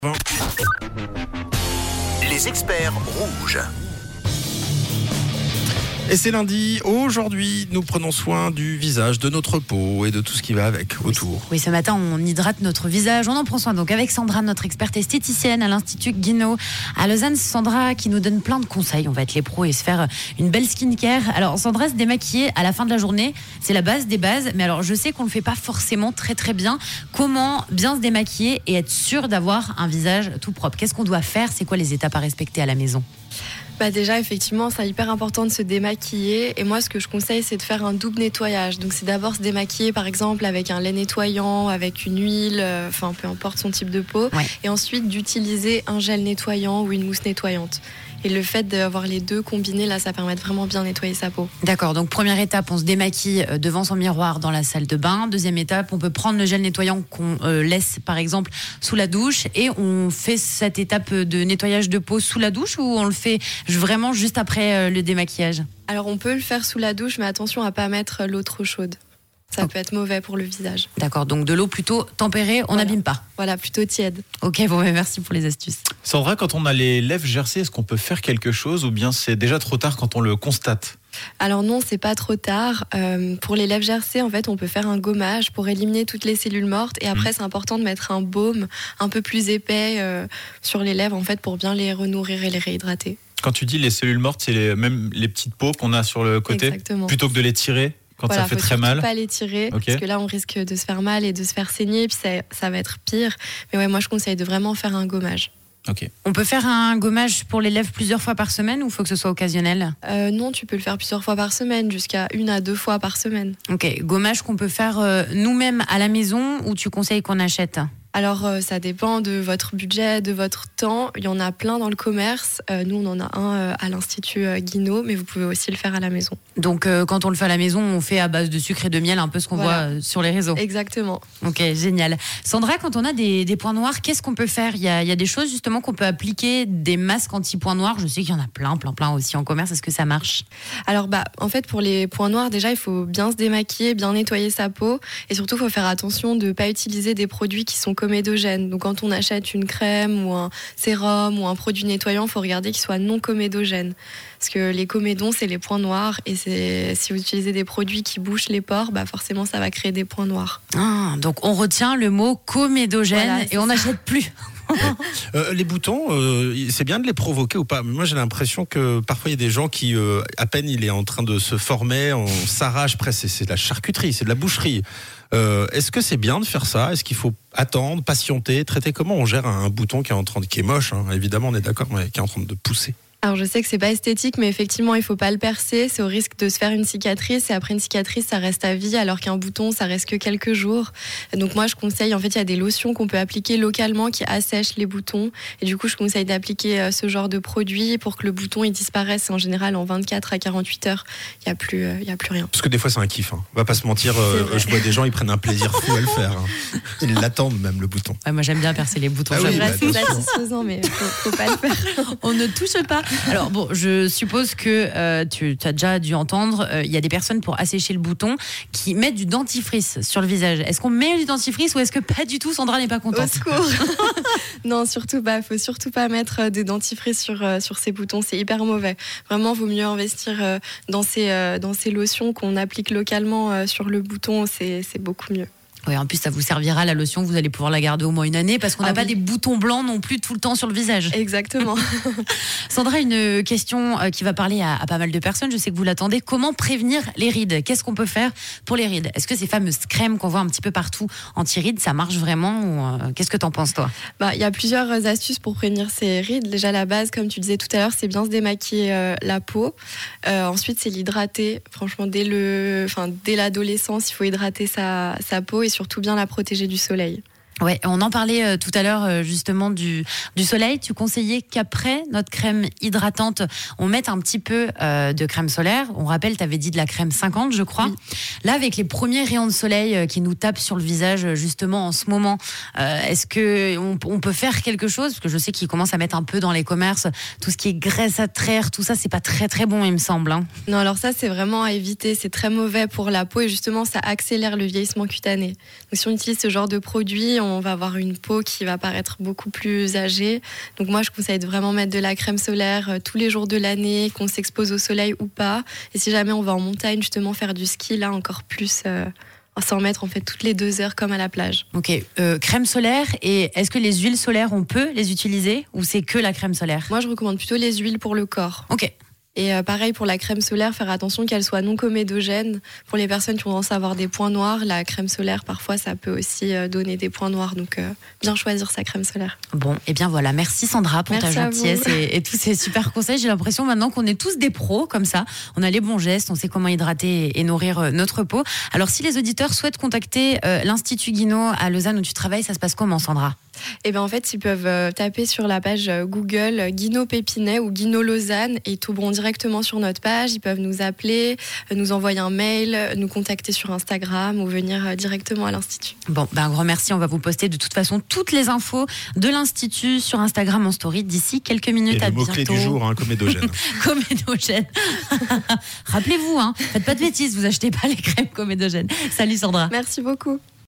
Les experts rouges. Et c'est lundi. Aujourd'hui, nous prenons soin du visage, de notre peau et de tout ce qui va avec autour. Oui, ce matin, on hydrate notre visage. On en prend soin donc avec Sandra, notre experte esthéticienne à l'Institut Guinaud à Lausanne. Sandra qui nous donne plein de conseils. On va être les pros et se faire une belle skincare. Alors, Sandra, se démaquiller à la fin de la journée, c'est la base des bases. Mais alors, je sais qu'on ne le fait pas forcément très très bien. Comment bien se démaquiller et être sûr d'avoir un visage tout propre? Qu'est-ce qu'on doit faire? C'est quoi les étapes à respecter à la maison? Déjà, effectivement, c'est hyper important de se démaquiller. Et moi, ce que je conseille, c'est de faire un double nettoyage. Donc, c'est d'abord se démaquiller, par exemple, avec un lait nettoyant, avec une huile, peu importe son type de peau. Ouais. Et ensuite, d'utiliser un gel nettoyant ou une mousse nettoyante. Et le fait d'avoir les deux combinés, là, ça permet de vraiment bien nettoyer sa peau. D'accord, donc première étape, on se démaquille devant son miroir dans la salle de bain. Deuxième étape, on peut prendre le gel nettoyant qu'on laisse par exemple sous la douche et on fait cette étape de nettoyage de peau sous la douche ou on le fait vraiment juste après le démaquillage? Alors, on peut le faire sous la douche, mais attention à pas mettre l'eau trop chaude. Ça peut être mauvais pour le visage. D'accord, donc de l'eau plutôt tempérée, on n'abîme pas. Voilà, plutôt tiède. Ok, bon, mais merci pour les astuces. Sandra, quand on a les lèvres gercées, est-ce qu'on peut faire quelque chose ou bien c'est déjà trop tard quand on le constate? Alors non, c'est pas trop tard. Pour les lèvres gercées, en fait, on peut faire un gommage pour éliminer toutes les cellules mortes. Et après, c'est important de mettre un baume un peu plus épais sur les lèvres, en fait, pour bien les renourrir et les réhydrater. Quand tu dis les cellules mortes, c'est même les petites peaux qu'on a sur le côté? Exactement. Plutôt que de les tirer quand ça fait très mal? Faut pas les tirer, Okay. parce que là, on risque de se faire mal et de se faire saigner, puis ça va être pire. Mais ouais, moi, je conseille de vraiment faire un gommage. Ok. On peut faire un gommage pour les lèvres plusieurs fois par semaine ou il faut que ce soit occasionnel? Non, tu peux le faire plusieurs fois par semaine, jusqu'à 1 à 2 fois par semaine. Ok, gommage qu'on peut faire nous-mêmes à la maison ou tu conseilles qu'on achète? Alors, ça dépend de votre budget, de votre temps. Il y en a plein dans le commerce. Nous, on en a un à l'Institut Guinaud, mais vous pouvez aussi le faire à la maison. Donc, quand on le fait à la maison, on fait à base de sucre et de miel, un peu ce qu'on voit sur les réseaux. Exactement. Ok, génial. Sandra, quand on a des points noirs, qu'est-ce qu'on peut faire? Il y a des choses justement qu'on peut appliquer, des masques anti-points noirs. Je sais qu'il y en a plein aussi en commerce. Est-ce que ça marche? Alors, en fait, pour les points noirs, déjà, il faut bien se démaquiller, bien nettoyer sa peau. Et surtout, il faut faire attention de ne pas utiliser des produits qui sont comédogènes. Donc, quand on achète une crème ou un sérum ou un produit nettoyant, il faut regarder qu'il soit non comédogène. Parce que les comédons, c'est les points noirs. Et si vous utilisez des produits qui bouchent les pores, forcément, ça va créer des points noirs. Ah, donc, on retient le mot comédogène et on n'achète plus. Les boutons, c'est bien de les provoquer ou pas? Moi, j'ai l'impression que parfois, il y a des gens qui, à peine il est en train de se former, on s'arrache presque. C'est de la charcuterie, c'est de la boucherie. Est-ce que c'est bien de faire ça? Est-ce qu'il faut attendre, patienter, traiter? Comment on gère un bouton qui est moche, hein, évidemment, on est d'accord, mais qui est en train de pousser? Alors, je sais que c'est pas esthétique, mais effectivement, il faut pas le percer. C'est au risque de se faire une cicatrice. Et après une cicatrice, ça reste à vie, alors qu'un bouton, ça reste que quelques jours. Donc, moi, je conseille, en fait, il y a des lotions qu'on peut appliquer localement qui assèchent les boutons. Et du coup, je conseille d'appliquer ce genre de produit pour que le bouton, il disparaisse. En général, en 24 à 48 heures, il y a plus rien. Parce que des fois, c'est un kiff, hein. On va pas se mentir, je vois des gens, ils prennent un plaisir fou à le faire, hein. Ils l'attendent même, le bouton. Ouais, moi, j'aime bien percer les boutons. Ah oui, C'est satisfaisant, mais faut pas le faire. On ne touche pas. Alors bon, je suppose que tu as déjà dû entendre, il y a des personnes pour assécher le bouton qui mettent du dentifrice sur le visage. Est-ce qu'on met du dentifrice ou est-ce que pas du tout? Sandra n'est pas contente. Au secours. Non, surtout pas. Faut surtout pas mettre de dentifrice sur ces boutons. C'est hyper mauvais. Vraiment, vaut mieux investir dans ces lotions qu'on applique localement sur le bouton. C'est beaucoup mieux. Oui, en plus, ça vous servira, la lotion, vous allez pouvoir la garder au moins 1 année parce qu'on n'a pas des boutons blancs non plus tout le temps sur le visage. Exactement. Sandra, une question qui va parler à pas mal de personnes, je sais que vous l'attendez. Comment prévenir les rides? Qu'est-ce qu'on peut faire pour les rides? Est-ce que ces fameuses crèmes qu'on voit un petit peu partout anti-rides, ça marche vraiment ou qu'est-ce que t'en penses, toi? Il y a plusieurs astuces pour prévenir ces rides. Déjà, la base, comme tu disais tout à l'heure, c'est bien se démaquiller la peau. Ensuite, c'est l'hydrater. Franchement, dès l'adolescence, il faut hydrater sa peau et surtout bien la protéger du soleil. Ouais, on en parlait tout à l'heure justement du soleil. Tu conseillais qu'après notre crème hydratante, on mette un petit peu de crème solaire. On rappelle, tu avais dit de la crème 50, je crois. Oui. Là, avec les premiers rayons de soleil qui nous tapent sur le visage justement en ce moment, est-ce que on peut faire quelque chose? Parce que je sais qu'ils commencent à mettre un peu dans les commerces tout ce qui est graisse à traire, tout ça, c'est pas très très bon, il me semble. Hein. Non, alors ça, c'est vraiment à éviter. C'est très mauvais pour la peau et justement, ça accélère le vieillissement cutané. Donc, si on utilise ce genre de produit, on va avoir une peau qui va paraître beaucoup plus âgée. Donc moi, je conseille de vraiment mettre de la crème solaire tous les jours de l'année, qu'on s'expose au soleil ou pas. Et si jamais on va en montagne, justement, faire du ski, là, encore plus... s'en mettre en fait toutes les 2 heures comme à la plage. Ok, crème solaire, et est-ce que les huiles solaires, on peut les utiliser ou c'est que la crème solaire? Moi, je recommande plutôt les huiles pour le corps. Ok. Et pareil pour la crème solaire, faire attention qu'elle soit non comédogène. Pour les personnes qui ont tendance à avoir des points noirs, la crème solaire, parfois, ça peut aussi donner des points noirs. Donc, bien choisir sa crème solaire. Bon, et bien voilà. Merci Sandra pour Merci ta gentillesse et tous ces super conseils. J'ai l'impression maintenant qu'on est tous des pros comme ça. On a les bons gestes, on sait comment hydrater et nourrir notre peau. Alors, si les auditeurs souhaitent contacter l'Institut Guinaud à Lausanne où tu travailles, ça se passe comment, Sandra? Et bien en fait, ils peuvent taper sur la page Google Guinaud Pépinet ou Guinaud Lausanne et ils tomberont directement sur notre page. Ils peuvent nous appeler, nous envoyer un mail, nous contacter sur Instagram ou venir directement à l'Institut. Bon, un grand merci. On va vous poster de toute façon toutes les infos de l'Institut sur Instagram en story d'ici quelques minutes. Et à le mot-clé bientôt. du jour, comédogène. Comédogène. Rappelez-vous, faites pas de bêtises, vous achetez pas les crèmes comédogènes. Salut Sandra. Merci beaucoup.